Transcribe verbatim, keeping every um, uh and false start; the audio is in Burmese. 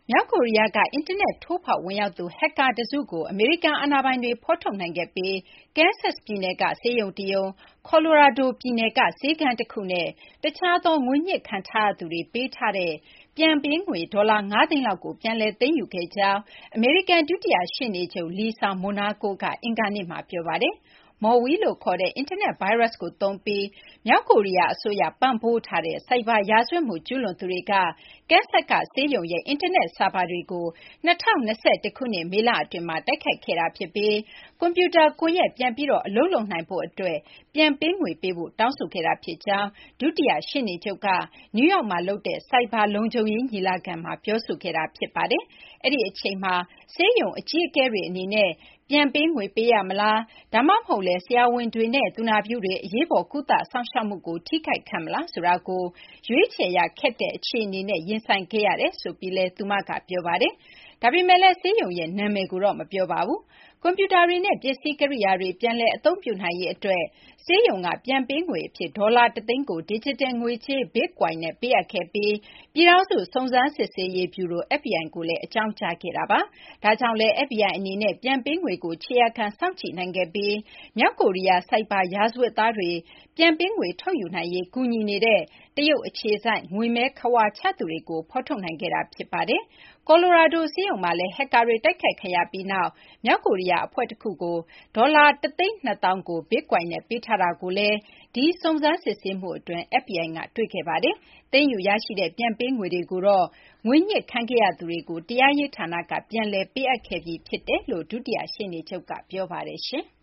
မြောက်ကိုရီးယားက အင်တာနက် ထိုးဖောက်ဝင်ရောက်သူ ဟက်ကာတစုကို အမေရိကန်အာဏာပိုင်တွေ ဖော်ထုတ်နိုင်ခဲ့ပြီး Kansas ပြည်နယ်က ဆေးရုံတရုံ၊ ကော်လိုရာဒိုပြည်နယ်က ဆေးခန်းတခုနဲ့ တခြားသော ငွေညှစ်ခံထားရသူတွေ ပေးထားတဲ့ ပြန်ပေးငွေ ဒေါ်လာ ၅ သိန်းလောက်ကို ပြန်လည်သိမ်းယူခဲ့ကြောင်း အမေရိကန် ဒုတိယရှေ့နေချုပ် Lisa Monaco က အင်္ဂါနေ့မှာ ပြောပါတယ်။ Maui လို့ခေါ်တဲ့ အင်တာနက် ဗိုင်းရပ်စ်ကိုသုံးပြီး မြောက်ကိုရီးယားအစိုးရ ပံ့ပိုးထားတဲ့ ဆိုက်ဘာရာဇဝတ်မှု ကျူးလွန်သူတွေက Kansas က ဆေးရုံရဲ့ အင်တာနက်ဆာဗာတွေကို ၂၀၂၁ ခုနှစ် မေလအတွင်းမှာ တိုက်ခိုက်ခဲ့တာဖြစ်ပြီး ကွန်ပျူတာကွန်ရက် ပြန်ပြီး အလုပ်လုပ်နိုင်ဖို့အတွက် ပြန်ပေးငွေပေးဖို့ တောင်းဆိုခဲ့တာဖြစ်ကြောင်း ဒုတိယရှေ့နေချုပ်က နယူးယောက်မှာလုပ်တဲ့ ဆိုက်ဘာလုံခြုံရေး ညီလာခံမှာ ပြောဆိုခဲ့တာ ဖြစ်ပါတယ်။ အဲဒီအချိန်မှာ ဆေးရုံအကြီးအကဲတွေအနေနဲ့ ပြန်ပေးငွေ ပေးရမလား၊ ဒါမှမဟုတ်လည်း ဆရာဝန်တွေနဲ့ သူနာပြုတွေ အရေးပေါ် ကုသစောင့်ရှောက်မှုကို ထိခိုက်ခံမလားဆိုတာကို ရွေးချယ်ရခက်တဲ့ အခြေအနေနဲ့ ရင်ဆိုင်ခဲ့ရတယ်ဆိုပြီးလည်း သူမက ပြောပါတယ်။ ဒါပေမဲ့လည်း ဆေးရုံရဲ့ နာမည်ကိုတော့ မပြောပါဘူး။ ကွန်ပျူတာတွေနဲ့ ပစ္စည်းကိရိယာတွေ ပြန်လည်အသုံးပြုနိုင်ရေးအတွက် ဆေးရုံက ပြန်ပေးငွေအဖြစ် ဒေါ်လာ ၁ သိန်းကို ဒစ်ဂျစ်တယ်ငွေကြေး Bitcoin နဲ့ ပေးအပ်ခဲ့ပြီး ပြည်ထောင်စု စုံစမ်းစစ်ဆေးရေးဗျူရို (F B I) ကိုလည်း အကြောင်းကြားခဲ့တာပါ။ ဒါကြောင့်လည်း F B I အနေနဲ့ ပြန်ပေးငွေကို ခြေရာခံ စောင့်ကြည့်နိုင်ခဲ့ပြီး မြောက်ကိုရီးယား ဆိုက်ဘာရာဇဝတ်သားတွေ ပြန်ပေးငွေ ထုတ်ယူနိုင်ရေး ကူညီနေတဲ့ တရုတ်အခြေစိုက် ငွေမည်းခဝါချသူတွေကို ဖော်ထုတ်နိုင်ခဲ့တာ ဖြစ်ပါတယ်။ ကော်လိုရာဒိုဆေးရုံမှာလည်း ဟက်ကာတွေ တိုက်ခိုက်ခံရပြီးနောက် မြောက်ကိုရီးယား အဖွဲ့တခုကို ဒေါ်လာ ၁၂၀,၀၀၀ ကို Bitcoin နဲ့ ပေးထားတာကိုလည်း ဒီစုံစမ်းစစ်ဆေးမှုအတွင်း F B I က တွေ့ခဲ့ပါတယ်။ သိမ်းယူရရှိတဲ့ ပြန်ပေးငွေတွေကိုတော့ ငွေညှစ်ခံခဲ့ရသူတွေကို တရားရေးဌာနက ပြန်လည်ပေးအပ်ခဲ့ပြီး ဖြစ်တယ်လို့ ဒုတိယရှေ့နေချုပ်က ပြောပါတယ်။